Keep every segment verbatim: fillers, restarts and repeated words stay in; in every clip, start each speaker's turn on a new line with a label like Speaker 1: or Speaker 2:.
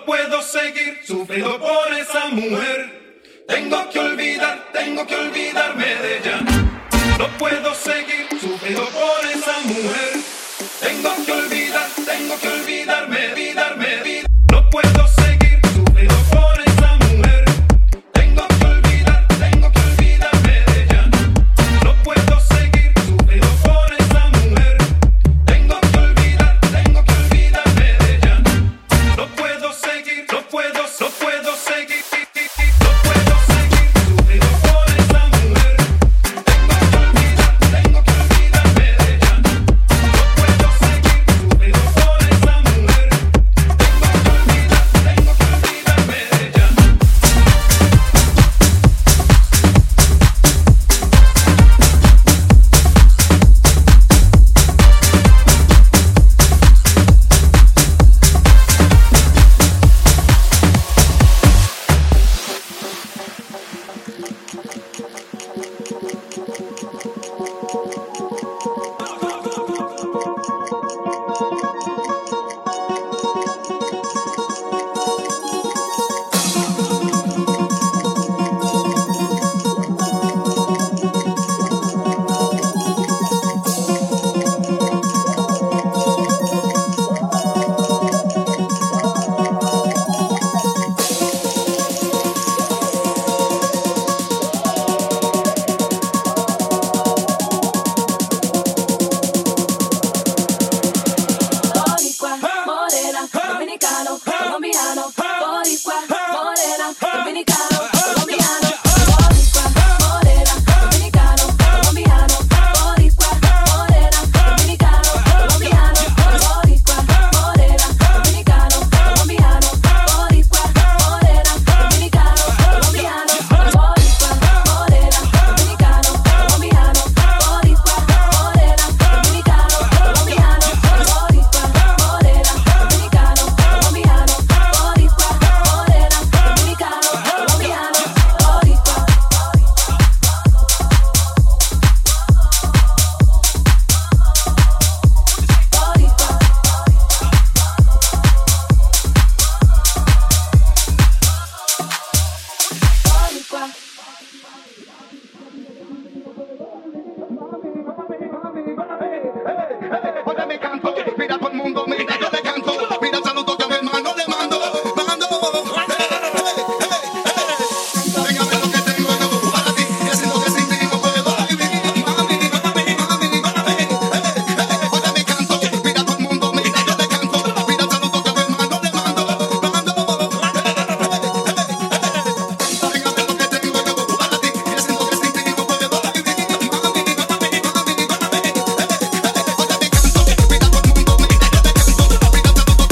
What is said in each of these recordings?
Speaker 1: puedo seguir sufriendo por esa mujer. Tengo que olvidar, tengo que olvidarme de ella. No puedo seguir sufriendo por esa mujer. Tengo que olvidar, tengo que olvidarme, olvidarme, olvidarme. No puedo seguir sufriendo por esa mujer. Tengo que olvidar, tengo que olvidarme de ella. No puedo seguir sufriendo por esa mujer. Tengo que olvidar, tengo que olvidarme de ella. No puedo seguir, no puedo, no puedo seguir. No puedo seguir sufriendo por esa mujer. Tengo que olvidar, tengo que olvidarme de ella. No puedo seguir sufriendo por esa mujer. Tengo que olvidar, tengo que olvidarme de ella.
Speaker 2: Boricua, morena, dominicano, colombiano. Boricua, morena, dominicano, colombiano. Boricua, morena, dominicano, colombiano. Boricua, morena, dominicano, colombiano. Boricua, morena, dominicano, colombiano. Boricua, morena, dominicano, colombiano. Boricua, morena, dominicano, colombiano. Boricua, morena, dominicano, colombiano. Boricua, morena, dominicano, colombiano. Boricua, morena, dominicano, colombiano. Boricua. Boricua.
Speaker 3: Oye, me canto, mira todo el mundo, mira yo le canto, mira el saludo que a mi hermano le mando, mando. Venga, ve lo que tengo yo para ti, y haciendo que sin ti no puedo vivir. Mami, mami, mami, mami. Oye, me canto, mira todo el mundo, mira yo le canto, mira el saludo que a mi hermano le mando, mando. Venga, ve lo que tengo yo para ti, y haciendo que sin ti no puedo vivir. Mami, mami, mami, mami. Oye, me canto, mira todo el mundo, mira yo le canto, mira el saludo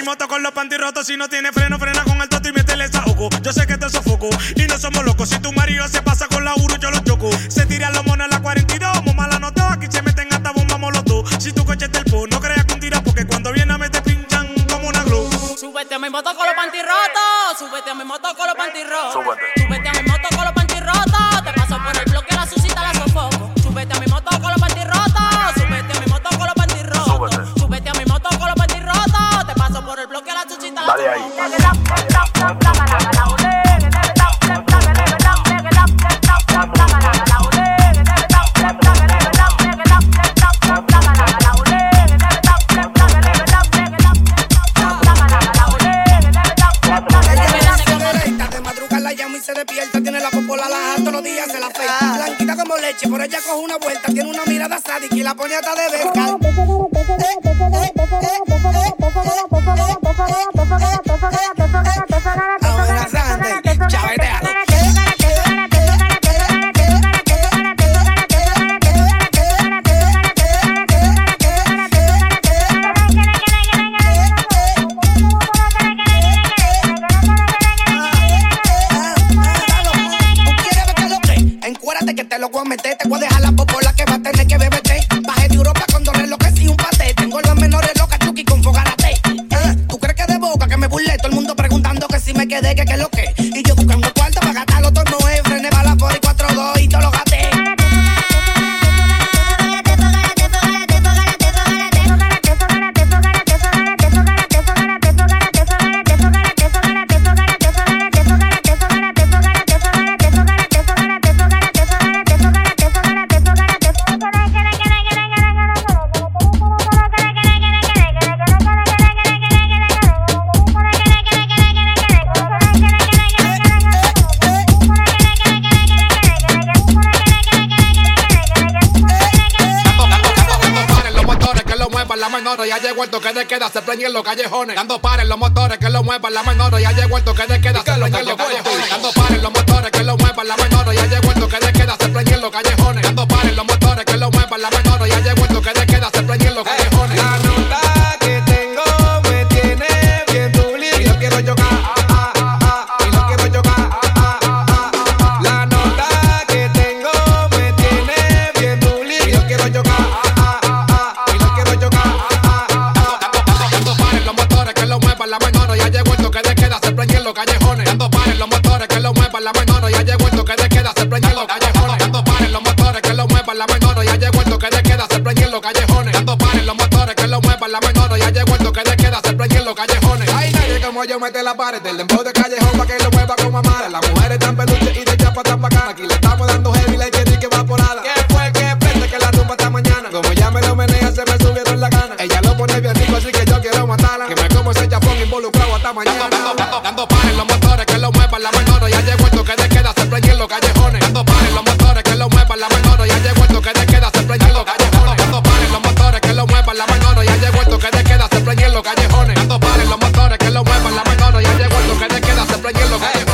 Speaker 4: moto con los panty rotos. Si no tiene freno, frena con el toto y métele esa oco. Yo sé que te sofoco y no somos locos. Si tu marido se pasa con la Uru, yo lo choco. Se tiran los monos en la cuarenta y dos, mala notó. Aquí se meten hasta bomba molotov. Si tu coche es del po, no creas que un tira porque cuando viene a meter pinchan como una glue.
Speaker 5: Súbete a mi moto con los panty rotos. Súbete a mi moto con los panty rotos. Súbete a mi moto con los panty rotos. Te paso por el bloque, la susita la sofoco. Súbete a mi moto con los panty rotos. Súbete a mi moto con los panty rotos. Súbete a mi moto con los panty rotos. Te paso por el bloque, la susita la sofoco.
Speaker 3: Se despierta, tiene la popola la todos los días se la afeita. Blanquita como leche, por ella coge una vuelta. Tiene una mirada sádica y la pone hasta de verga. Ahora Sande, chaveteado. Que te lo voy a meter, te voy a dejar la popola que va a tener que beberte. Bajé de Europa con dos relojes y un paté. Tengo los menores locas, Chucky con fogarate. Ah, ¿tú crees que de boca que me burlé? Todo el mundo preguntando que si me quedé, que qué es lo que. Y yo buscando cuarto para gastar los tornos, frené para la por y cuatro dos y todo lo gasté. Ya llegó el toque de queda, se preñen los callejones. Dando pares los motores que lo muevan la menor. Ya llegó el toque de queda, se preñen los callejones. Dando pares los motores que lo muevan la menor. Ya llegó el toque de queda, se preñen los callejones. Dando pares los motores que lo muevan la menor. Ya llegó el toque de queda, se preñen los callejones.
Speaker 6: La nota que tengo me tiene bien dulce y lo quiero yogar. Y lo quiero yogar. La nota que tengo me tiene bien dulce y lo quiero yogar. Y lo quiero yogar. La menor, ya llegó el toque de queda, se preñen los callejones. Dando pares los motores que lo muevan la menor. Ya llegó el toque de queda, se preñen los callejones. Dando pares los motores que lo muevan la menor. Ya llegó el toque de queda, se preñen los callejones. Dando pares los motores que lo muevan la menor. Ya llegó el toque de queda, se preñen los callejones. Hay nadie como yo mete la pared del dembow de callejón pa' que lo mueva como amara. Las mujeres tan peluches y de chapa tan bacana. Aquí le estamos dando heavy, le quiere que va por ala. ¿Qué fue que prende que la rumba hasta mañana? Como ya me lo menea, se me subieron la gana. Ella lo pone bien rico, así que yo quiero matarla. Que me como ese chapón involucrado hasta mañana. Dando, dando, dando pares los motores que lo muevan la menor. Ya llegó el toque de queda, se preñen los callejones. Dando pares los motores que lo muevan la menor. Ya llegó el toque de queda, se preñen los callejones. Dando pares los motores que lo muevan la menor. Ya llegó el toque de queda, se preñen los callejones. Dando pares los motores que lo muevan la menor. Ya llegó el toque de queda, se preñen los callejones.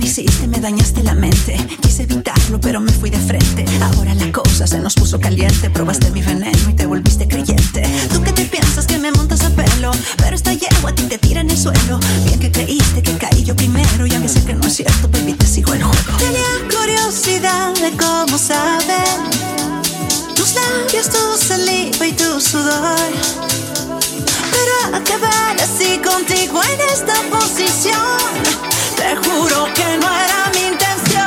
Speaker 7: me hiciste, me dañaste la mente. Quise evitarlo, pero me fui de frente. Ahora la cosa se nos puso caliente. Probaste mi veneno y te volviste creyente. Tú que te piensas que me montas a pelo, pero esta yegua a ti te tira en el suelo. Bien que creíste que caí yo primero, y aunque sé que no es cierto, baby, te sigo el juego. Tenía curiosidad de cómo saben tus labios, tu saliva y tu sudor, pero acabar así contigo en esta posición, te juro que no era mi intención.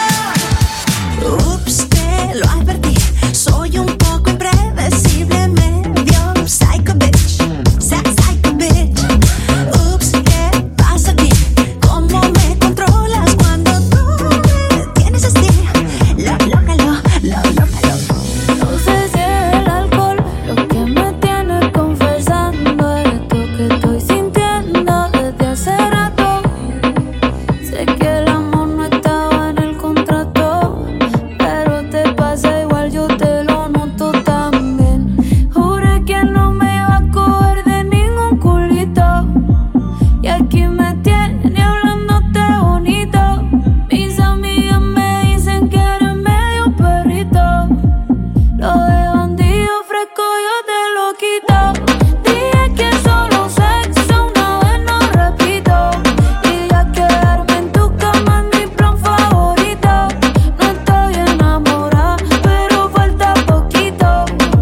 Speaker 7: Ups, te lo advertí, soy un poco impredecible, medio psycho bitch, psycho bitch. Ups, ¿qué pasa aquí? ¿Cómo me controlas cuando tú me tienes así? Lo, lócalo, lo, lócalo.
Speaker 2: No sé si es el alcohol lo que me tiene confesando esto que estoy sintiendo desde hace rato. Sé que el amor no estaba en el contrato, pero te pasa igual, yo te lo noto también. Juré que no me iba a coger de ningún culito, y aquí me tiene hablándote bonito. Mis amigas me dicen que eres medio perrito. Lo de bandido fresco yo te lo quito. Dije que solo sexo una vez, no repito. Y ya quedarme en tu cama es mi plan favorito. No estoy enamorada, pero falta poquito.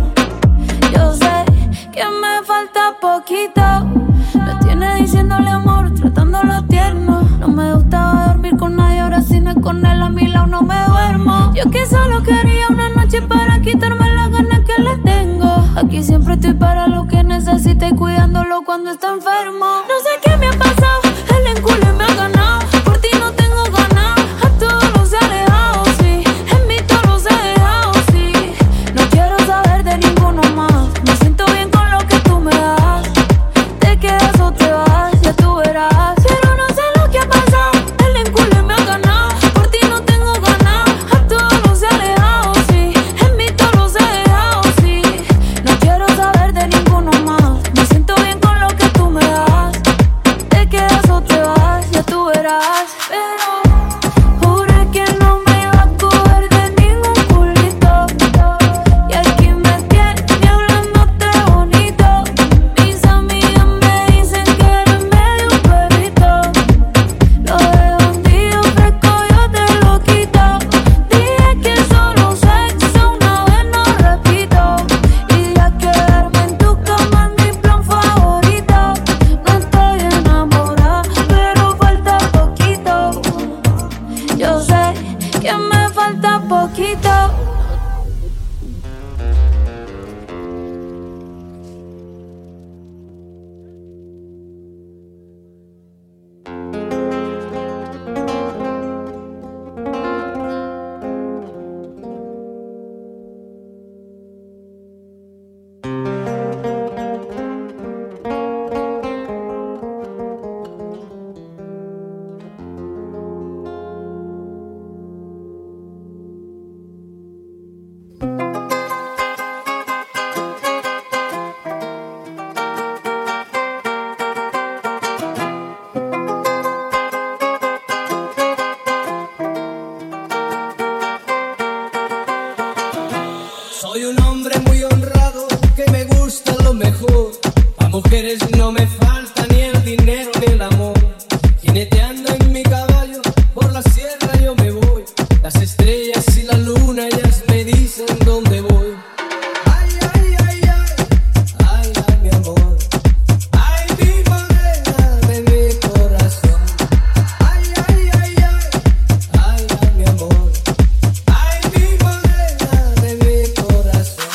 Speaker 2: Yo sé que me falta poquito. Me tiene diciéndole amor, tratándolo tierno. No me gustaba dormir con nadie, ahora si no es con él a mi lado no me duermo. Yo que solo quería una noche para quitarme las ganas que le tengo. Aquí siempre estoy para lo que necesite y cuidándolo cuando está enfermo. No sé qué me ha pasado, el enculo me ha ganado. Por ti no tengo ganas, a todos los he alejado, sí. En mí todos los he dejado, sí. No quiero saber de ninguno más. Me siento bien con lo que tú me das. Te quedas o te vas, ya tú verás. Pero no sé lo que ha pasado, el enculo me ha ganado. Por ti no tengo ganas, a todos los he alejado, sí. En mí todos los he dejado, sí. No quiero saber de ninguno más. Me siento bien con lo que tú me das. Te quedas o te vas, ya tú verás. Pero juré que no me iba a coger de ningún culito, y aquí me tiene hablándote bonito. Mis amigas me dicen que eres medio perrito. Lo de bandido fresco yo te lo quito. Dije que solo sexo una vez, no repito. Y ya quedarme en tu cama es mi plan favorito. No estoy enamorada, pero falta poquito. Yo sé que me falta poquito.
Speaker 8: Soy un hombre muy honrado que me gusta lo mejor. A mujeres no me falta ni el dinero ni el amor. Jineteando en mi caballo por la sierra yo me voy. Las estrellas y la luna ellas me dicen dónde voy. Ay, ay, ay, ay, ay, ay, mi amor. Ay, mi morena de mi corazón. Ay, ay, ay, ay, ay, ay, mi amor. Ay, mi morena de mi corazón.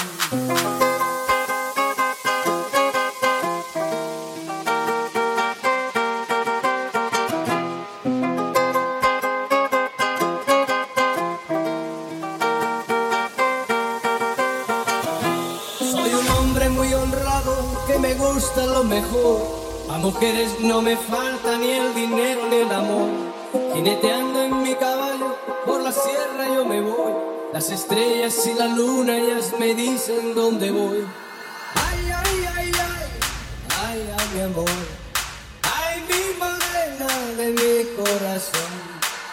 Speaker 8: Soy un hombre muy honrado que me gusta lo mejor. A mujeres no me falta ni el dinero ni el amor. Jineteando en mi caballo por la sierra yo me voy. Las estrellas y la luna ellas me dicen dónde voy. Ay, ay, ay, ay, ay, ay, mi amor. Ay, mi morena de mi corazón.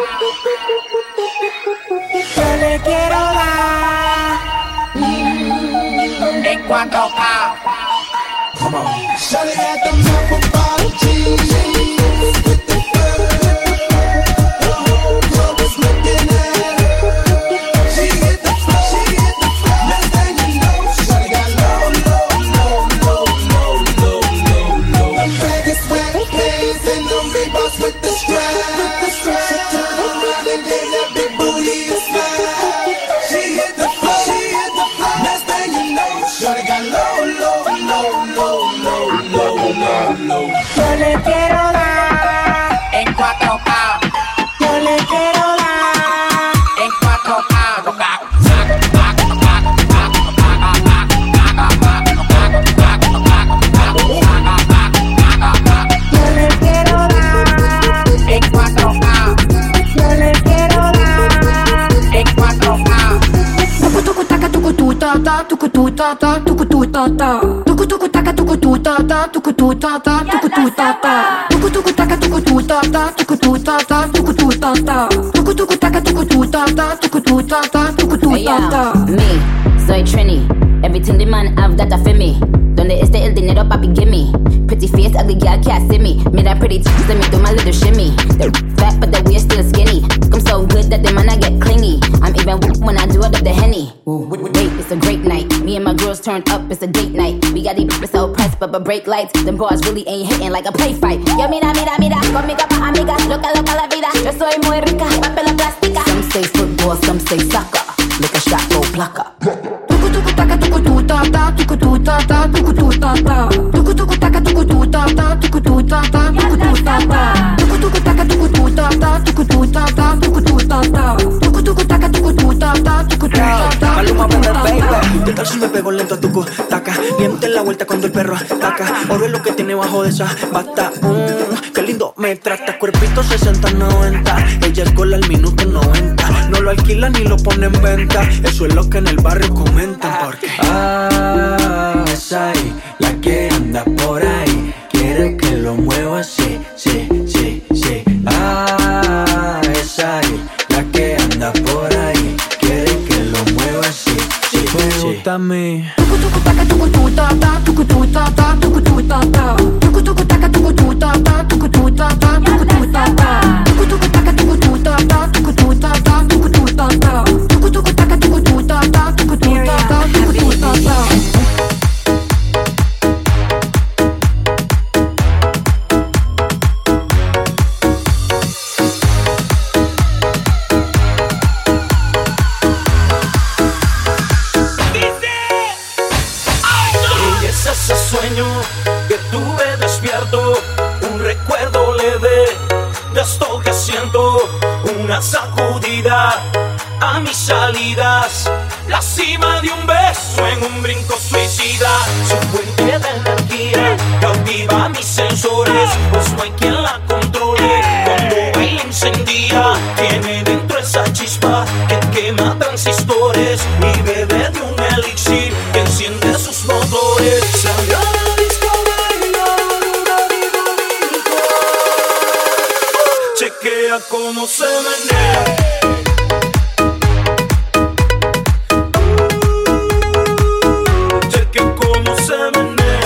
Speaker 9: Yo le quiero dar mm, en cuatro K. Come on. Shawty got the purple bottle jeans with the fur. The whole club is looking at her. She hit the floor, she hit the floor. Next thing you know, shawty got low, low, low, low, low, low, low, low. The baggy sweatpants and the Reeboks with the strap. With the strap. She turned around and gave that big booty a slap. She hit the floor, she hit the floor. Next thing you know, shawty got low, low, low, low, low, low, low, low. Yo le quiero dar en cuatro K. Yo le quiero dar en cuatro K. Yo le quiero dar en cuatro K. Yo le quiero dar en cuatro K. Tuku tuku taka tuku tu ta ta tuku tu ta ta tuku tu ta ta. Tuku tuku taka tuku tu ta ta tuku tu ta ta tuku tu ta ta. Tuku tuku taka tuku tu ta ta tuku tu ta ta tuku tu ta ta. Tuku tuku taka tuku tu ta ta tuku tu ta ta tuku tu ta ta.
Speaker 10: Me, soy Trini. Everything the man have that I feel me. Donde esté el dinero, papi, gimme. Pretty face, ugly girl can't see me. Me that pretty tits, let me do my little shimmy. They're fat, but the waist still skinny. I'm so good that the man I get clingy. I'm even whoop when I do it up the Henny. Wait, it's a great night. Me and my girls turned up, it's a date night. We got these people so pressed, but but break lights. Them boys really ain't hitting like a play fight. Yo, mira, mira, mira, conmigo pa' amigas. Loca, loca la vida. Yo soy muy rica, papel plástica. Some say football, some say soccer. Look a shot, go placa.
Speaker 9: Tuku tuku taka tuku tu ta ta tuku tu ta ta tuku tu ta ta. Tuku tuku taka tuku tu ta ta tuku tu ta ta tuku tu ta ta. Tuku tuku taka tuku tu ta ta tuku tu ta ta tuku tu ta ta. Tuku tuku taka tuku tu ta ta tuku tu ta ta.
Speaker 11: Maluma, baby, baby. ¿Qué tal si me pego lento a tucu? Taca, diente en la vuelta cuando el perro ataca. Oro es lo que tiene bajo de esa bata. Mmm, qué lindo me trata. Cuerpito sesenta noventa. Ella es gol al minuto noventa. No lo alquila ni lo pone en venta. Eso es lo que en el barrio comentan. Porque ah, esa ahí, la que anda por ahí. Quiere que lo mueva así, sí, sí, sí. Ah, esa ahí, la que anda por ahí. Quiere que lo mueva así, sí, sí. Me gusta a mí.
Speaker 9: Tuku tuku taka tuku tu ta ta tuku tu ta ta tuku tu ta ta. Tuku tuku taka tuku tu ta ta tuku tu ta ta tuku tu ta ta. Tuku tuku taka tuku tu ta ta tuku tu ta ta tuku tu ta ta. Tuku tuku taka tuku tu ta ta tuku tu ta ta tuku tu ta ta.
Speaker 1: Ese sueño que tuve despierto, un recuerdo leve de esto que siento, una sacudida a mis salidas, la cima de un beso en un brinco suicida, su fuente de energía cautiva mis sensores, pues no hay quien la controle, cuando baila incendia, tiene dentro esa chispa que quema transistores y bebe de un elixir que enciende sus motores. Salió a la disco a bailar una diva disco. Chequea cómo se menea. Chequea cómo se menea.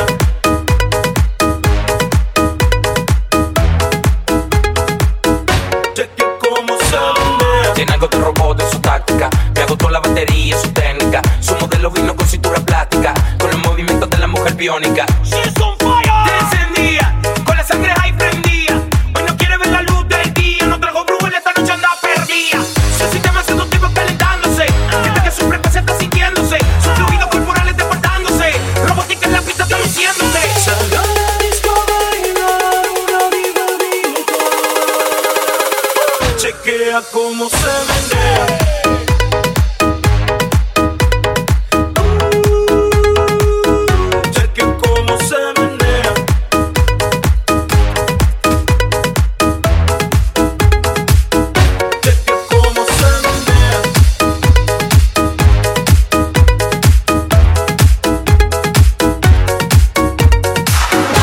Speaker 1: Chequea cómo se menea.
Speaker 12: Tiene algo de robot en su táctica. Me agotó la batería, su técnica. Su modelo vino con cintura plástica, con los movimientos de la mujer biónica.
Speaker 1: She's on fire. Te encendía, con la sangre ahí prendía. Hoy no quiere ver la luz del día. No trajo brujo en esta noche anda perdida. Su sistema seductivo calentándose. Siente que su frecuencia está sintiéndose. Sus fluidos corporales despertándose. Robótica en la pista está luciéndose. Salió a la disco a bailar una diva disco. Chequea cómo se menea.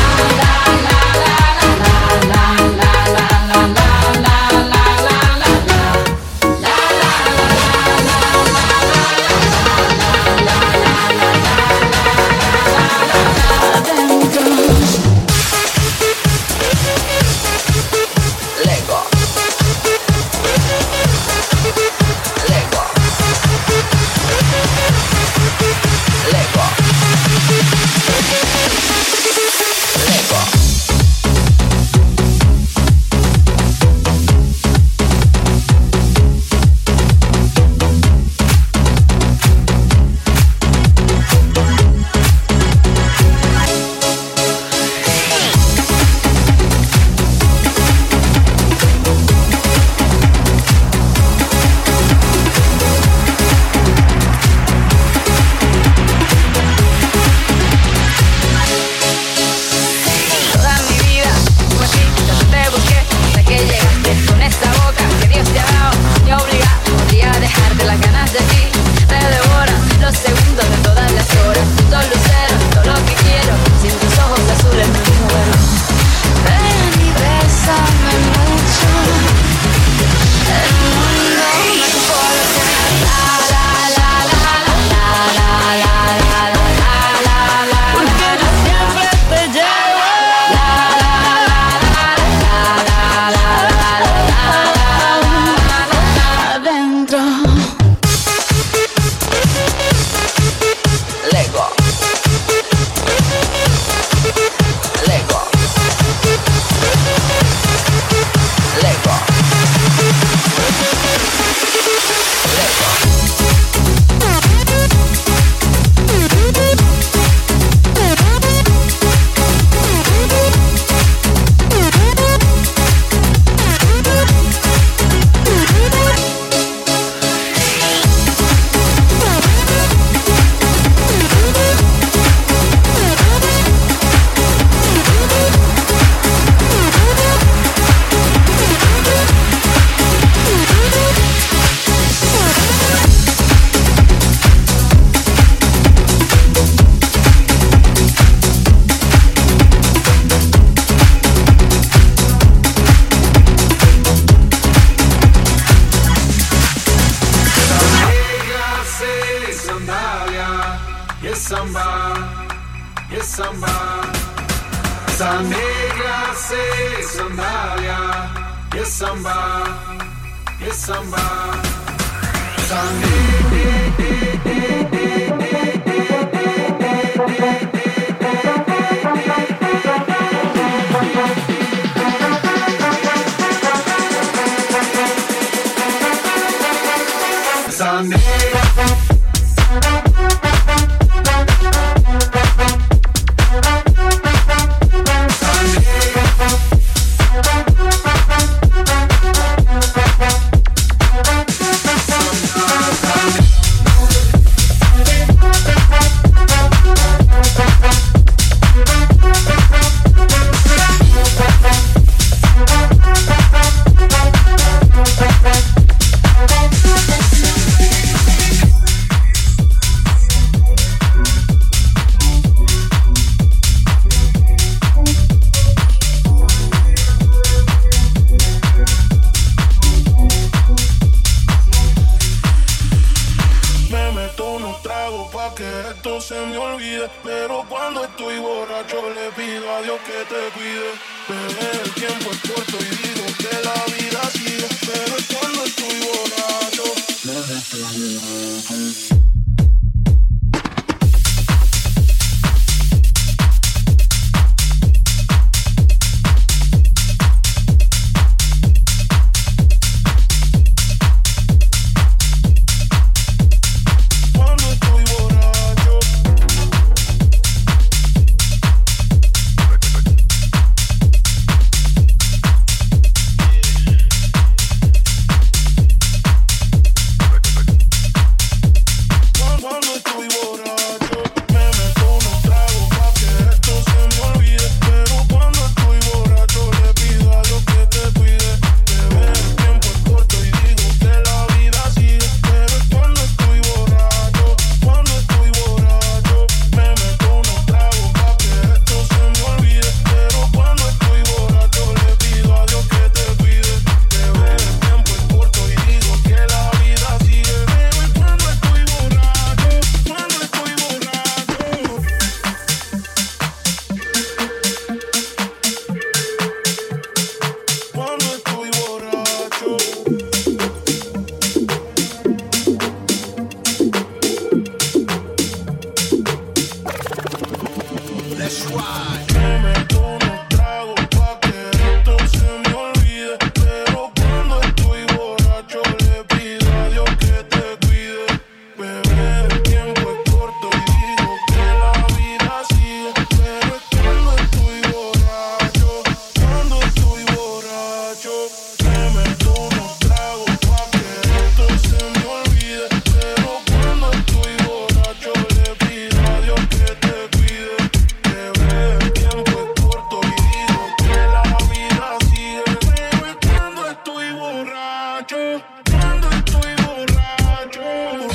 Speaker 10: La
Speaker 9: es samba, es samba. Sunday.
Speaker 13: Cuando estoy borracho,